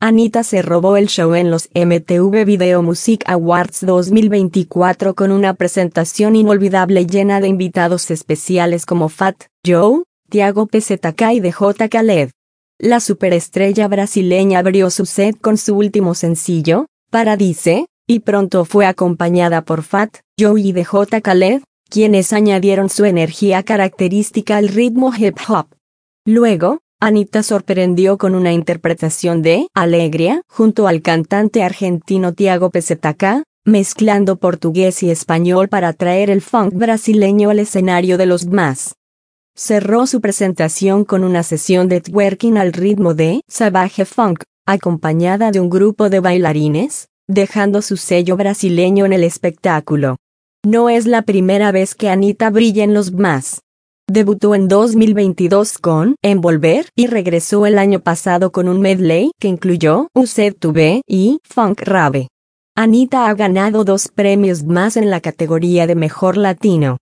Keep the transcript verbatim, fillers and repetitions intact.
Anitta se robó el show en los M T V Video Music Awards dos mil veinticuatro con una presentación inolvidable llena de invitados especiales como Fat Joe, Tiago P Z K y D J Khaled. La superestrella brasileña abrió su set con su último sencillo, Paradise, y pronto fue acompañada por Fat Joe y D J Khaled, quienes añadieron su energía característica al ritmo hip hop. Luego, Anitta sorprendió con una interpretación de Alegría junto al cantante argentino Tiago P Z K, mezclando portugués y español para traer el funk brasileño al escenario de los V M As. Cerró su presentación con una sesión de twerking al ritmo de Savage Funk, acompañada de un grupo de bailarines, dejando su sello brasileño en el espectáculo. No es la primera vez que Anitta brilla en los V M As. Debutó en dos mil veintidós con Envolver y regresó el año pasado con un medley que incluyó Used to Be y Funk Rave. Anitta ha ganado dos premios más en la categoría de Mejor Latino.